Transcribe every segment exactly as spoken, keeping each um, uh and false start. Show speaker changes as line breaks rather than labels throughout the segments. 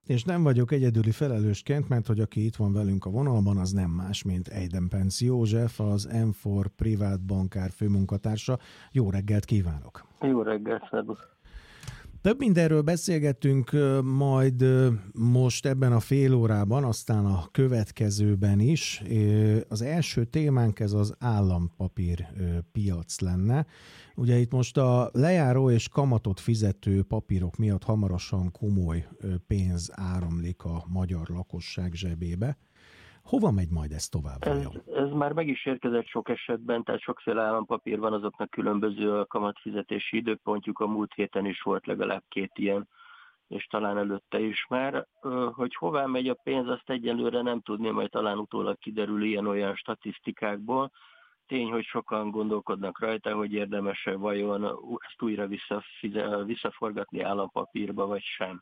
És nem vagyok egyedüli felelősként, mert hogy aki itt van velünk a vonalban, az nem más, mint Eidenpenz József, az em négy privát bankár főmunkatársa. Jó reggelt kívánok!
Jó reggelt, szervusz!
Több mindenről beszélgettünk majd most ebben a fél órában, aztán a következőben is. Az első témánk ez az állampapír piac lenne. Ugye itt most a lejáró és kamatot fizető papírok miatt hamarosan komoly pénz áramlik a magyar lakosság zsebébe. Hova megy majd ez tovább?
Ez, ez már meg is érkezett sok esetben, tehát sokféle állampapír van, azoknak különböző a kamatfizetési időpontjuk, a múlt héten is volt legalább két ilyen, és talán előtte is már. Hogy hová megy a pénz, azt egyelőre nem tudni, majd talán utólag kiderül ilyen-olyan statisztikákból. Tény, hogy sokan gondolkodnak rajta, hogy érdemes-e vajon ezt újra visszaforgatni állampapírba, vagy sem.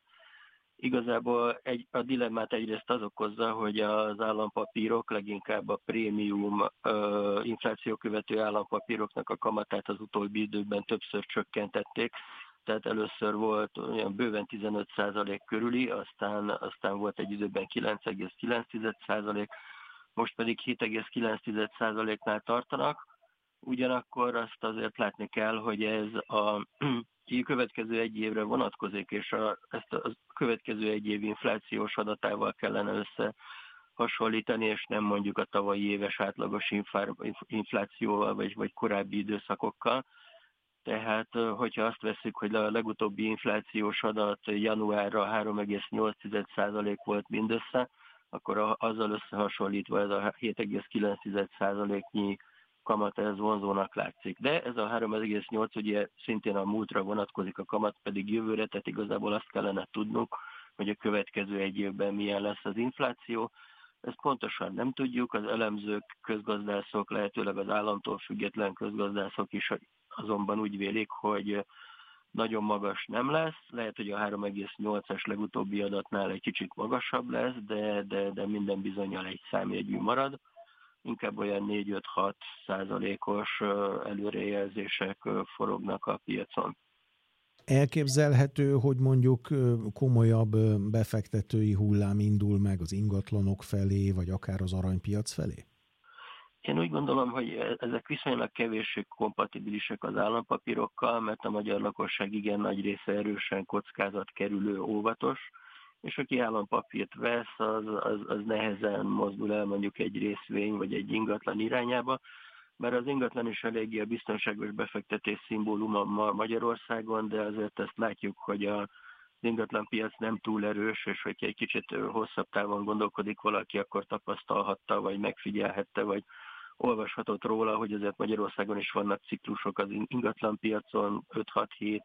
Igazából egy, a dilemmát egyrészt az okozza, hogy az állampapírok, leginkább a prémium ö, infláció követő állampapíroknak a kamatát az utóbbi időkben többször csökkentették. Tehát először volt olyan bőven tizenöt százalék körüli, aztán, aztán volt egy időben kilenc egész kilenc százalék, most pedig hét egész kilenc százaléknál tartanak. Ugyanakkor azt azért látni kell, hogy ez a következő egy évre vonatkozik, és a, ezt a következő egy év inflációs adatával kellene összehasonlítani, és nem mondjuk a tavalyi éves átlagos inflációval, vagy, vagy korábbi időszakokkal. Tehát, hogyha azt veszik, hogy a legutóbbi inflációs adat januárra három egész nyolc százalék volt mindössze, akkor azzal összehasonlítva ez a hét egész kilenc százaléknyi kamat ez vonzónak látszik. De ez a három egész nyolc ugye szintén a múltra vonatkozik, a kamat pedig jövőre, tehát igazából azt kellene tudnunk, hogy a következő egy évben milyen lesz az infláció. Ezt pontosan nem tudjuk, az elemzők, közgazdászok, lehetőleg az államtól független közgazdászok is azonban úgy vélik, hogy nagyon magas nem lesz, lehet, hogy a három egész nyolcas legutóbbi adatnál egy kicsit magasabb lesz, de, de, de minden bizonnyal egy számjegyű marad. Inkább olyan négy-öt-hat százalékos előrejelzések forognak a piacon.
Elképzelhető, hogy mondjuk komolyabb befektetői hullám indul meg az ingatlanok felé, vagy akár az aranypiac felé?
Én úgy gondolom, hogy ezek viszonylag kevéssé kompatibilisek az állampapírokkal, mert a magyar lakosság igen nagy része erősen kockázatkerülő, óvatos, és aki állampapírt vesz, az, az, az nehezen mozdul el mondjuk egy részvény vagy egy ingatlan irányába, mert az ingatlan is eléggé a biztonságos befektetés szimbóluma Magyarországon, de azért ezt látjuk, hogy a az ingatlanpiac nem túl erős, és hogyha egy kicsit hosszabb távon gondolkodik valaki, akkor tapasztalhatta, vagy megfigyelhette, vagy olvashatott róla, hogy azért Magyarországon is vannak ciklusok az ingatlanpiacon, öt-hat-hét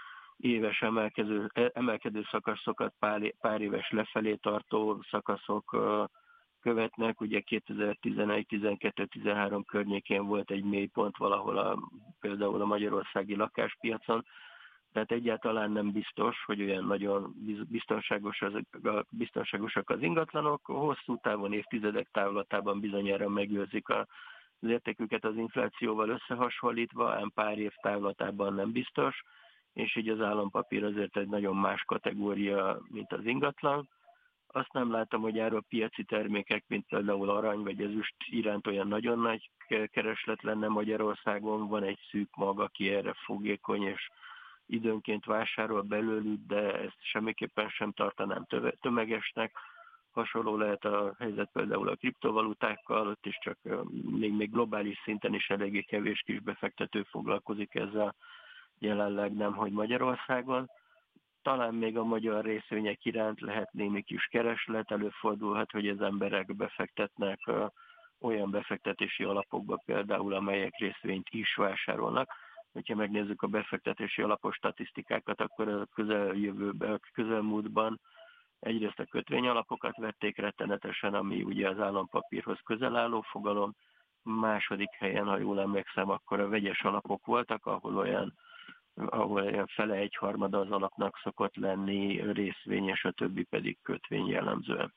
éves emelkedő, emelkedő szakaszokat, pár, pár éves lefelé tartó szakaszok követnek. Ugye kétezer-tizenegy, tizenkettő, tizenhárom környékén volt egy mélypont valahol a, például a magyarországi lakáspiacon, tehát egyáltalán nem biztos, hogy olyan nagyon biztonságos az, biztonságosak az ingatlanok. Hosszú távon, évtizedek távlatában bizonyára megőrzik az értéküket az inflációval összehasonlítva, ám pár év távlatában nem biztos, és így az állampapír azért egy nagyon más kategória, mint az ingatlan. Azt nem látom, hogy erről piaci termékek, mint például arany vagy ezüst iránt olyan nagyon nagy kereslet lenne Magyarországon. Van egy szűk mag, aki erre fogékony, és időnként vásárol belőlük, de ezt semmiképpen sem tartanám tömegesnek. Hasonló lehet a helyzet például a kriptovalutákkal, ott is csak még, még globális szinten is eléggé kevés kis befektető foglalkozik ezzel, jelenleg nem, hogy Magyarországon. Talán még a magyar részvények iránt lehet némi kis kereslet, előfordulhat, hogy az emberek befektetnek olyan befektetési alapokba például, amelyek részvényt is vásárolnak. Hogyha megnézzük a befektetési alapos statisztikákat, akkor a közeljövőben, a közelmúltban egyrészt a kötvényalapokat vették rettenetesen, ami ugye az állampapírhoz közel álló fogalom. Második helyen, ha jól emlékszem, akkor a vegyes alapok voltak, ahol olyan, ahol olyan fele egyharmada az alapnak szokott lenni részvényes, a többi pedig kötvény jellemzően.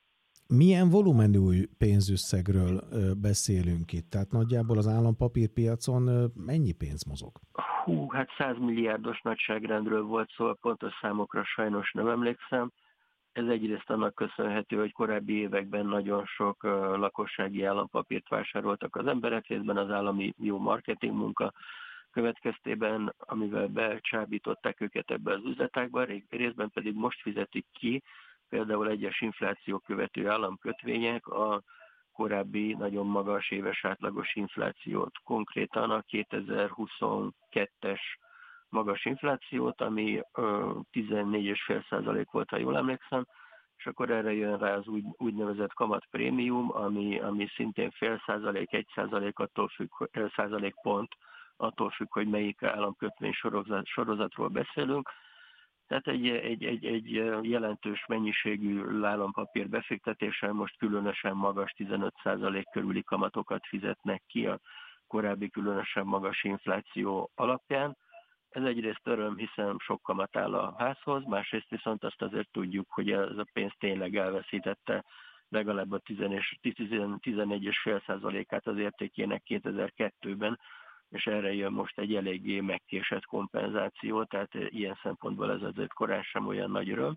Milyen volumenű pénzösszegről beszélünk itt? Tehát nagyjából az állampapírpiacon mennyi pénz mozog?
Hú, hát száz milliárdos nagyságrendről volt szó, a pontos számokra sajnos nem emlékszem. Ez egyrészt annak köszönhető, hogy korábbi években nagyon sok lakossági állampapírt vásároltak az emberek, részben az állami jó marketing munka következtében, amivel becsábították őket ebbe az üzletágba, részben pedig most fizetik ki, például egyes infláció követő államkötvények a korábbi nagyon magas éves átlagos inflációt. Konkrétan a kétezer-huszonkettes magas inflációt, ami tizennégy egész öt százalék volt, ha jól emlékszem, és akkor erre jön rá az úgy, úgynevezett kamatprémium, ami, ami szintén fél százalék, egy százalék attól függ, százalék pont, attól függ, hogy melyik államkötvény sorozat, sorozatról beszélünk. Tehát egy, egy, egy, egy jelentős mennyiségű állampapír befektetéssel most különösen magas tizenöt százalék körüli kamatokat fizetnek ki a korábbi különösen magas infláció alapján. Ez egyrészt öröm, hiszen sok kamat áll a házhoz, másrészt viszont azt azért tudjuk, hogy ez a pénz tényleg elveszítette legalább a tizenegy egész öt százalékát az értékének kétezer-kettőben, és erre jön most egy eléggé megkésett kompenzáció, tehát ilyen szempontból ez azért korán sem olyan nagy öröm.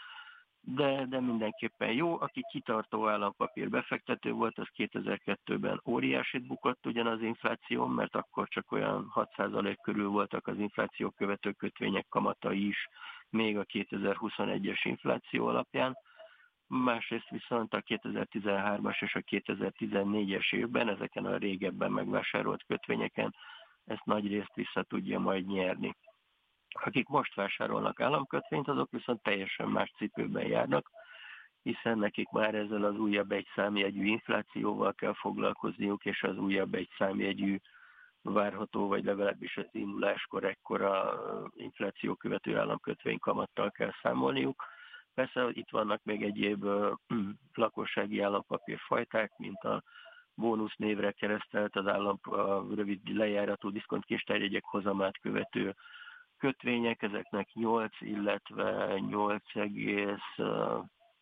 De, de mindenképpen jó. Aki kitartó állampapír befektető volt, az kétezer-kettőben óriásit bukott ugyan az infláción, mert akkor csak olyan hat százalék körül voltak az infláció követő kötvények kamatai is, még a kétezer-huszonegyes infláció alapján. Másrészt viszont a kétezer-tizenhármas és a kétezer-tizennégyes évben ezeken a régebben megvásárolt kötvényeken ezt nagy részt vissza tudja majd nyerni. Akik most vásárolnak államkötvényt, azok viszont teljesen más cipőben járnak, hiszen nekik már ezzel az újabb egy számjegyű inflációval kell foglalkozniuk, és az újabb egy számjegyű várható, vagy legalábbis az induláskor ekkora infláció követő államkötvény kamattal kell számolniuk. Persze itt vannak még egyéb uh, lakossági állampapírfajták, mint a bónusz névre keresztelt, az állam a rövid lejáratú diszkontkistárjegyek hozamát követő kötvények, ezeknek nyolc, illetve nyolc egész, uh,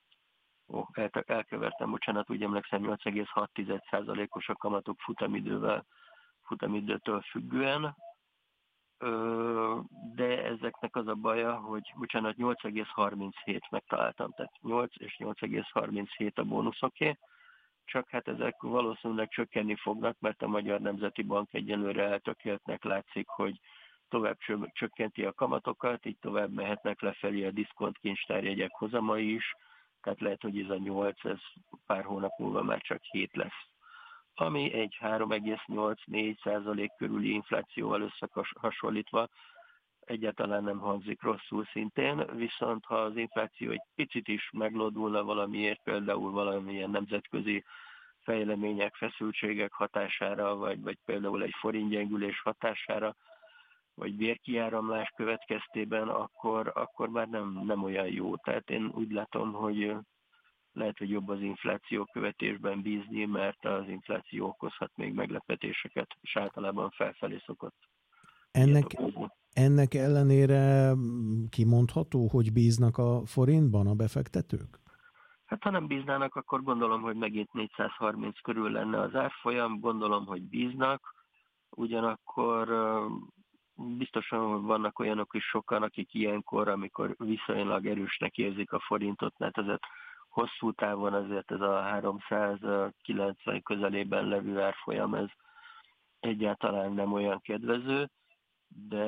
ó, el, elkevertem, bocsánat, úgy emlékszem, nyolc egész hat százalékos a kamatok futamidővel, futamidőtől függően. De ezeknek az a baja, hogy bocsánat, nyolc egész harminchét megtaláltam, tehát nyolc és nyolc egész harminchét a bónuszoké, csak hát ezek valószínűleg csökkenni fognak, mert a Magyar Nemzeti Bank egyenlőre eltökéltnek látszik, hogy tovább csökkenti a kamatokat, így tovább mehetnek lefelé a diszkontkincstárjegyek hozamai is, tehát lehet, hogy ez a nyolc, ez pár hónap múlva már csak hét lesz, ami egy három egész nyolc-négy százalék körüli inflációval összehasonlítva egyáltalán nem hangzik rosszul szintén, viszont ha az infláció egy picit is meglódulna valamiért, például valamilyen nemzetközi fejlemények, feszültségek hatására, vagy, vagy például egy forintgyengülés hatására, vagy bérkiáramlás következtében, akkor, akkor már nem, nem olyan jó. Tehát én úgy látom, hogy lehet, hogy jobb az infláció követésben bízni, mert az infláció okozhat még meglepetéseket, és általában felfelé szokott.
Ennek, ennek ellenére kimondható, hogy bíznak a forintban a befektetők?
Hát ha nem bíznának, akkor gondolom, hogy megint négyszázharminc körül lenne az árfolyam, gondolom, hogy bíznak, ugyanakkor biztosan vannak olyanok is sokan, akik ilyenkor, amikor viszonylag erősnek érzik a forintot, mert ezért hosszú távon azért ez a háromszázkilencven közelében levő árfolyam, ez egyáltalán nem olyan kedvező, de,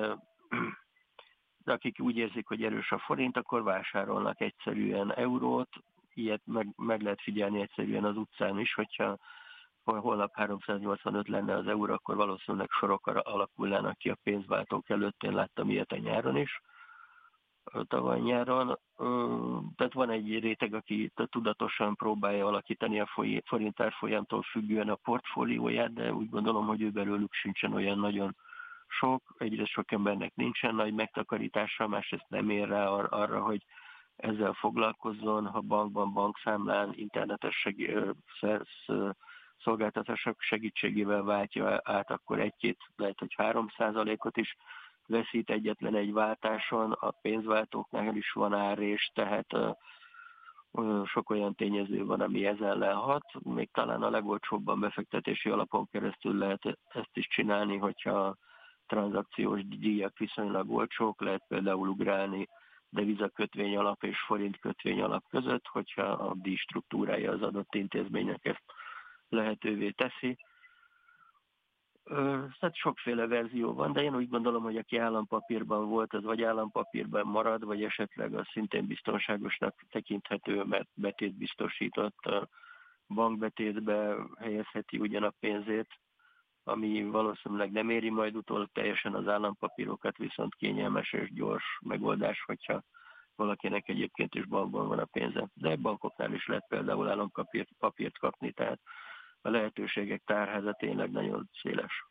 de akik úgy érzik, hogy erős a forint, akkor vásárolnak egyszerűen eurót, ilyet meg, meg lehet figyelni egyszerűen az utcán is, hogyha holnap háromszáznyolcvanöt lenne az euró, akkor valószínűleg sorok alakulnának ki a pénzváltók előtt, én láttam ilyet a nyáron is, tavaly nyáron. Tehát van egy réteg, aki tudatosan próbálja alakítani a forint árfolyamtól függően a portfólióját, de úgy gondolom, hogy ő belőlük sincsen olyan nagyon sok. Egyrészt sok embernek nincsen nagy megtakarítása, másrészt nem ér rá ar- arra, hogy ezzel foglalkozzon, ha bankban, bankszámlán, internetes seg- szolgáltatások segítségével váltja át, akkor egy-két, lehet, hogy három százalékot is veszít egyetlen egy váltáson, a pénzváltóknál is van árrés, tehát uh, sok olyan tényező van, ami ez ellen hat. Még talán a legolcsóbban befektetési alapon keresztül lehet ezt is csinálni, hogyha a tranzakciós díjak viszonylag olcsók, lehet például ugrálni devizakötvény alap és forint kötvény alap között, hogyha a díj struktúrája az adott intézménynek ezt lehetővé teszi. Tehát sokféle verzió van, de én úgy gondolom, hogy aki állampapírban volt, az vagy állampapírban marad, vagy esetleg az szintén biztonságosnak tekinthető, mert betét biztosított, bankbetétbe helyezheti ugyan a pénzét, ami valószínűleg nem éri majd utól teljesen az állampapírokat, viszont kényelmes és gyors megoldás, hogyha valakinek egyébként is bankban van a pénze. De bankoknál is lehet például állampapírt papírt kapni, tehát a lehetőségek tárháza tényleg nagyon széles.